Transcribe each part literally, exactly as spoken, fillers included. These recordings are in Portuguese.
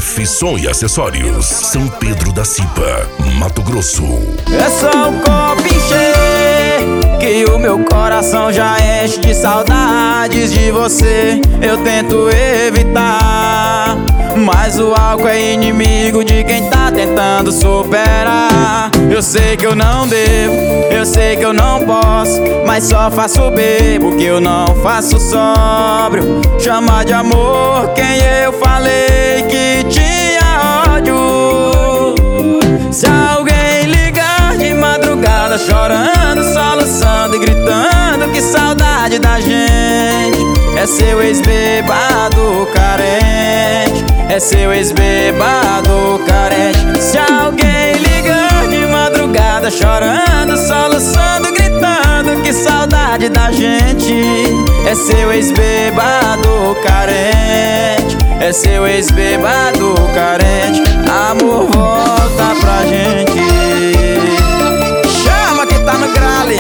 F Som e Acessórios, São Pedro da Cipa, Mato Grosso. É só um copo encher que o meu coração já enche de saudades de você. Eu tento evitar, mas o álcool é inimigo de quem tá tentando superar. Eu sei que eu não devo, eu sei que eu não posso, mas só faço bebo que eu não faço sóbrio. Chamar de amor quem eu falei que tinha ódio. Se alguém ligar de madrugada chorando, soluçando e gritando que saudade da gente, é seu ex-bebado carente, é seu ex-bebado carente. Se alguém ligar de madrugada chorando, soluçando e gritando que saudade da gente, é seu ex-bebado carente, é seu ex-bebado carente. Amor, volta pra gente. Chama que tá no grale.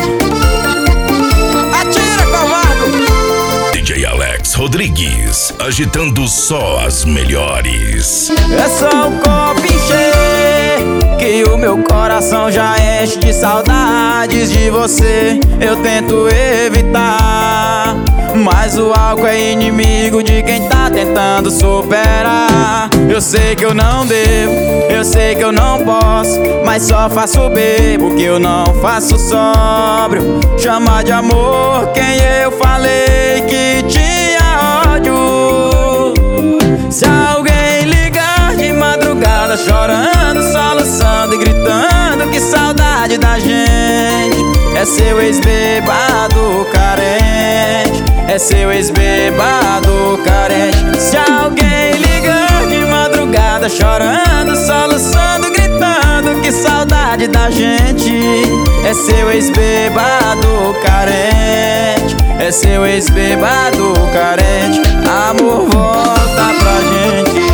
Atira, covarde. D J Alex Rodrigues, agitando só as melhores. É só um copo encher que o meu coração já enche de saudades de você. Eu tento evitar, mas o álcool é inimigo de quem tá tentando superar. Eu sei que eu não devo, eu sei que eu não posso, mas só faço bebo que eu não faço sóbrio. Chamar de amor quem eu falei que tinha ódio. Se alguém ligar de madrugada chorando, soluçando e gritando que saudade da gente, é seu ex-bebado carente, é seu ex-bebado carente. Se alguém ligar de madrugada chorando, soluçando, gritando que saudade da gente, é seu ex-bebado carente, é seu ex-bebado carente. Amor, volta pra gente.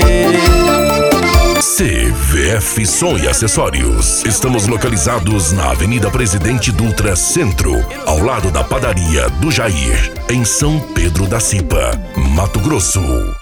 C V F Som e Acessórios. Estamos localizados na Avenida Presidente Dutra Centro, ao lado da padaria do Jair, em São Pedro da Cipa, Mato Grosso.